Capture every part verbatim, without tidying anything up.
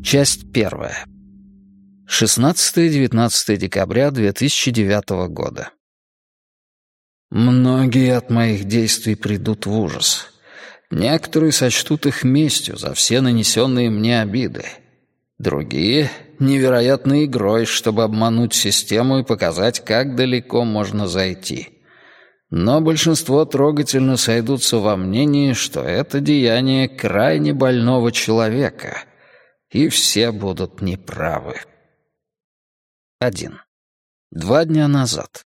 Часть первая. шестнадцатое-девятнадцатое декабря две тысячи девятого года. Многие от моих действий придут в ужас. Некоторые сочтут их местью за все нанесенные мне обиды. Другие — невероятной игрой, чтобы обмануть систему и показать, как далеко можно зайти. Но большинство трогательно сойдутся во мнении, что это деяние крайне больного человека, и все будут неправы. Один. Два дня назад.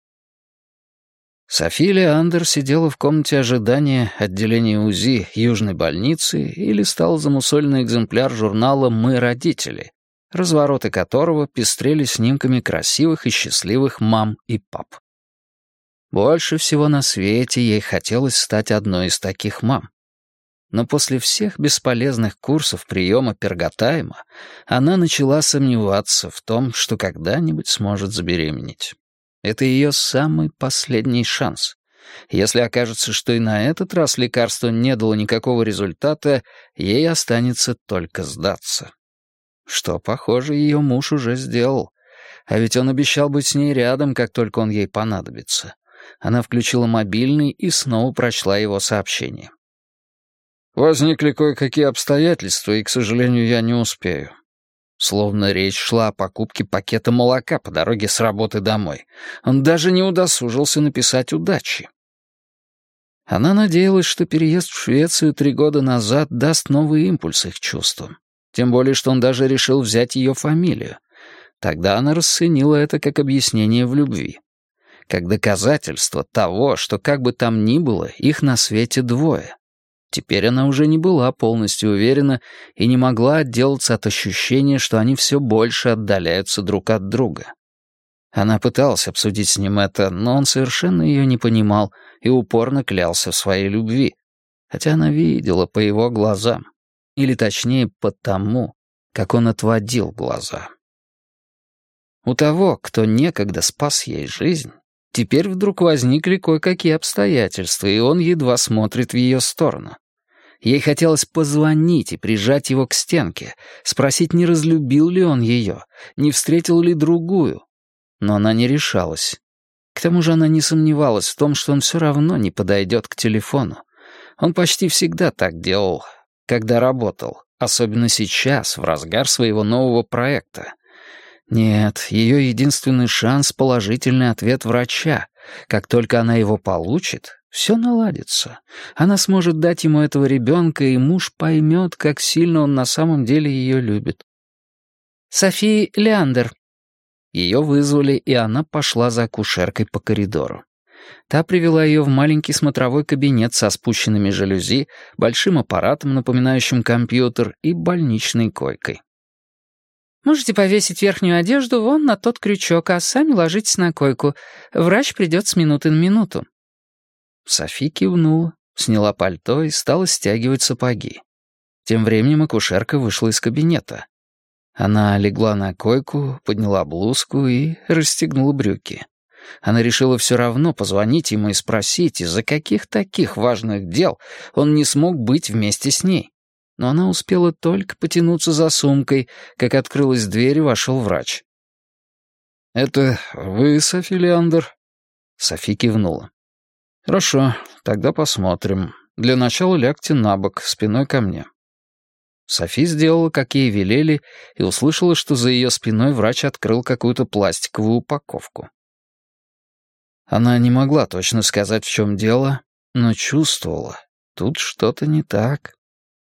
Софи Леандер сидела в комнате ожидания отделения УЗИ Южной больницы и листала замусоленный экземпляр журнала «Мы родители», развороты которого пестрели снимками красивых и счастливых мам и пап. Больше всего на свете ей хотелось стать одной из таких мам. Но после всех бесполезных курсов приема перготайма она начала сомневаться в том, что когда-нибудь сможет забеременеть. Это ее самый последний шанс. Если окажется, что и на этот раз лекарство не дало никакого результата, ей останется только сдаться. Что, похоже, ее муж уже сделал. А ведь он обещал быть с ней рядом, как только он ей понадобится. Она включила мобильный и снова прочла его сообщение. «Возникли кое-какие обстоятельства, и, к сожалению, я не успею». Словно речь шла о покупке пакета молока по дороге с работы домой. Он даже не удосужился написать удачи. Она надеялась, что переезд в Швецию три года назад даст новый импульс их чувствам. Тем более, что он даже решил взять ее фамилию. Тогда она расценила это как объяснение в любви. Как доказательство того, что как бы там ни было, их на свете двое. Теперь она уже не была полностью уверена и не могла отделаться от ощущения, что они все больше отдаляются друг от друга. Она пыталась обсудить с ним это, но он совершенно ее не понимал и упорно клялся в своей любви, хотя она видела по его глазам, или точнее по тому, как он отводил глаза. У того, кто некогда спас ей жизнь, теперь вдруг возникли кое-какие обстоятельства, и он едва смотрит в ее сторону. Ей хотелось позвонить и прижать его к стенке, спросить, не разлюбил ли он ее, не встретил ли другую. Но она не решалась. К тому же она не сомневалась в том, что он все равно не подойдет к телефону. Он почти всегда так делал, когда работал, особенно сейчас, в разгар своего нового проекта. Нет, ее единственный шанс — положительный ответ врача. Как только она его получит, все наладится. Она сможет дать ему этого ребенка, и муж поймет, как сильно он на самом деле ее любит. «Софи Леандер». Ее вызвали, и она пошла за акушеркой по коридору. Та привела ее в маленький смотровой кабинет со спущенными жалюзи, большим аппаратом, напоминающим компьютер, и больничной койкой. «Можете повесить верхнюю одежду вон на тот крючок, а сами ложитесь на койку. Врач придет с минуты на минуту». Софи кивнула, сняла пальто и стала стягивать сапоги. Тем временем акушерка вышла из кабинета. Она легла на койку, подняла блузку и расстегнула брюки. Она решила все равно позвонить ему и спросить, из-за каких таких важных дел он не смог быть вместе с ней. Но она успела только потянуться за сумкой, как открылась дверь и вошел врач. «Это вы, Софи Леандер?» Софи кивнула. «Хорошо, тогда посмотрим. Для начала лягте на бок, спиной ко мне». Софи сделала, как ей велели, и услышала, что за ее спиной врач открыл какую-то пластиковую упаковку. Она не могла точно сказать, в чем дело, но чувствовала, тут что-то не так.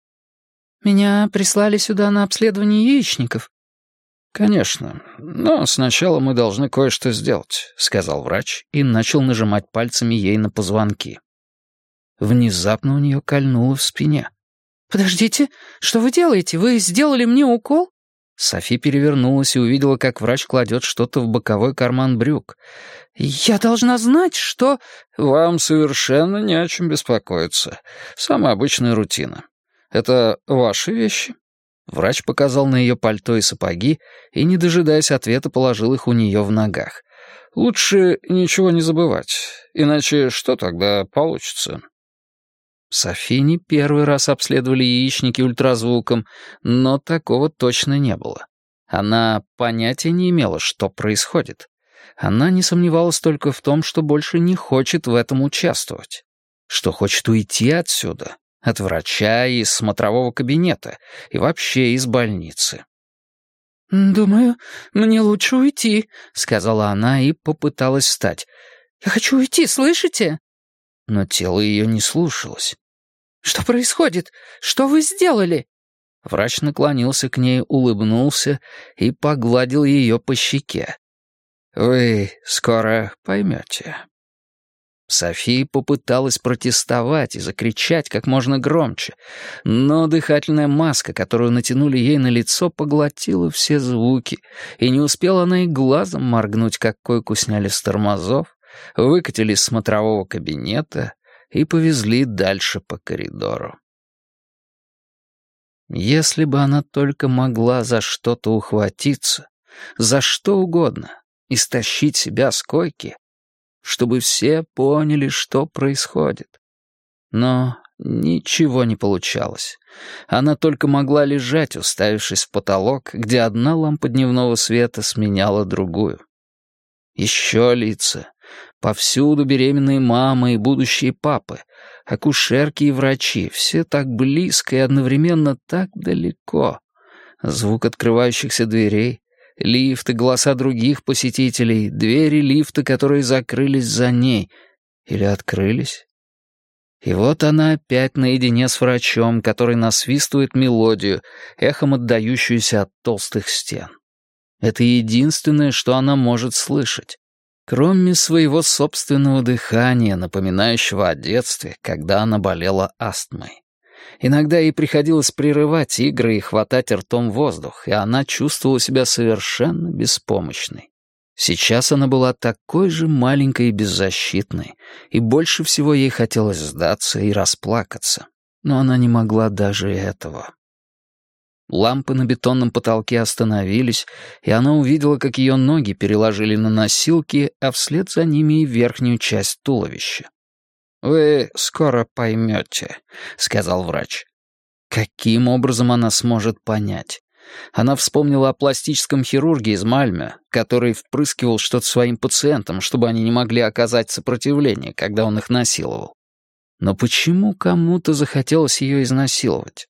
«Меня прислали сюда на обследование яичников». «Конечно, но сначала мы должны кое-что сделать», — сказал врач и начал нажимать пальцами ей на позвонки. Внезапно у нее кольнуло в спине. «Подождите, что вы делаете? Вы сделали мне укол?» Софи перевернулась и увидела, как врач кладет что-то в боковой карман брюк. «Я должна знать, что...» «Вам совершенно не о чем беспокоиться. Самая обычная рутина. Это ваши вещи?» Врач показал на ее пальто и сапоги и, не дожидаясь ответа, положил их у нее в ногах. «Лучше ничего не забывать, иначе что тогда получится?» Софи не первый раз обследовали яичники ультразвуком, но такого точно не было. Она понятия не имела, что происходит. Она не сомневалась только в том, что больше не хочет в этом участвовать, что хочет уйти отсюда, от врача и из смотрового кабинета, и вообще из больницы. «Думаю, мне лучше уйти», — сказала она и попыталась встать. «Я хочу уйти, слышите?» Но тело ее не слушалось. «Что происходит? Что вы сделали?» Врач наклонился к ней, улыбнулся и погладил ее по щеке. «Вы скоро поймете». София попыталась протестовать и закричать как можно громче, но дыхательная маска, которую натянули ей на лицо, поглотила все звуки, и не успела она и глазом моргнуть, как койку сняли с тормозов, выкатили из смотрового кабинета и повезли дальше по коридору. Если бы она только могла за что-то ухватиться, за что угодно, и стащить себя с койки, чтобы все поняли, что происходит. Но ничего не получалось. Она только могла лежать, уставившись в потолок, где одна лампа дневного света сменяла другую. Еще лица. Повсюду беременные мамы и будущие папы, акушерки и врачи, все так близко и одновременно так далеко. Звук открывающихся дверей, лифт и голоса других посетителей, двери лифта, которые закрылись за ней. Или открылись? И вот она опять наедине с врачом, который насвистывает мелодию, эхом отдающуюся от толстых стен. Это единственное, что она может слышать, кроме своего собственного дыхания, напоминающего о детстве, когда она болела астмой. Иногда ей приходилось прерывать игры и хватать ртом воздух, и она чувствовала себя совершенно беспомощной. Сейчас она была такой же маленькой и беззащитной, и больше всего ей хотелось сдаться и расплакаться. Но она не могла даже этого. Лампы на бетонном потолке остановились, и она увидела, как ее ноги переложили на носилки, а вслед за ними и верхнюю часть туловища. «Вы скоро поймете», — сказал врач. Каким образом она сможет понять? Она вспомнила о пластическом хирурге из Мальме, который впрыскивал что-то своим пациентам, чтобы они не могли оказать сопротивление, когда он их насиловал. Но почему кому-то захотелось ее изнасиловать?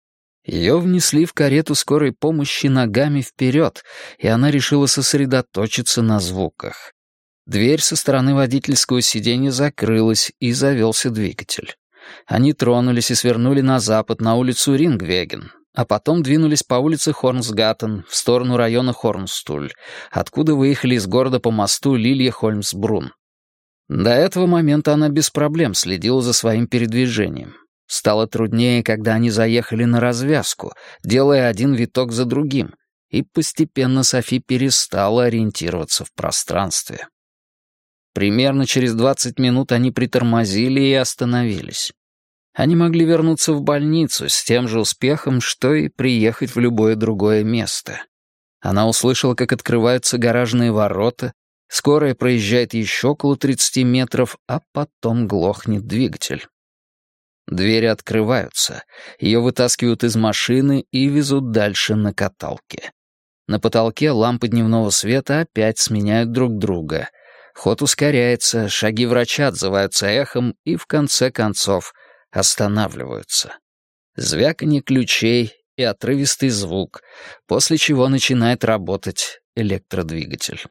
Ее внесли в карету скорой помощи ногами вперед, и она решила сосредоточиться на звуках. Дверь со стороны водительского сиденья закрылась, и завелся двигатель. Они тронулись и свернули на запад, на улицу Рингвеген, а потом двинулись по улице Хорнсгаттен в сторону района Хорнстуль, откуда выехали из города по мосту Лилье-Хольмсбрун. До этого момента она без проблем следила за своим передвижением. Стало труднее, когда они заехали на развязку, делая один виток за другим, и постепенно Софи перестала ориентироваться в пространстве. Примерно через двадцать минут они притормозили и остановились. Они могли вернуться в больницу с тем же успехом, что и приехать в любое другое место. Она услышала, как открываются гаражные ворота, скорая проезжает еще около тридцати метров, а потом глохнет двигатель. Двери открываются, ее вытаскивают из машины и везут дальше на каталке. На потолке лампы дневного света опять сменяют друг друга. Ход ускоряется, шаги врача отзываются эхом и, в конце концов, останавливаются. Звяканье ключей и отрывистый звук, после чего начинает работать электродвигатель.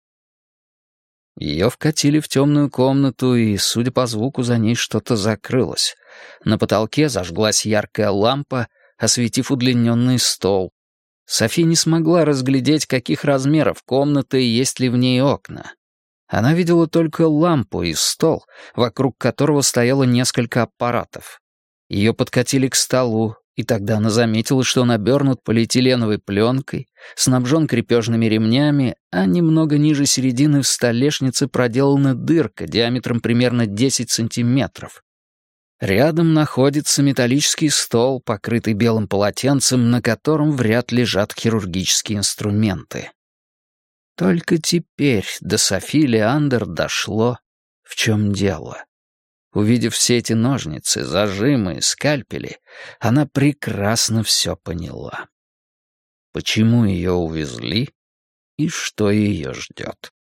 Ее вкатили в темную комнату, и, судя по звуку, за ней что-то закрылось. На потолке зажглась яркая лампа, осветив удлиненный стол. Софи не смогла разглядеть, каких размеров комната и есть ли в ней окна. Она видела только лампу и стол, вокруг которого стояло несколько аппаратов. Ее подкатили к столу, и тогда она заметила, что он обернут полиэтиленовой пленкой, снабжен крепежными ремнями, а немного ниже середины в столешнице проделана дырка диаметром примерно десять сантиметров. Рядом находится металлический стол, покрытый белым полотенцем, на котором в ряд лежат хирургические инструменты. Только теперь до Софи Леандер дошло, в чем дело. Увидев все эти ножницы, зажимы, скальпели, она прекрасно все поняла. Почему ее увезли и что ее ждет.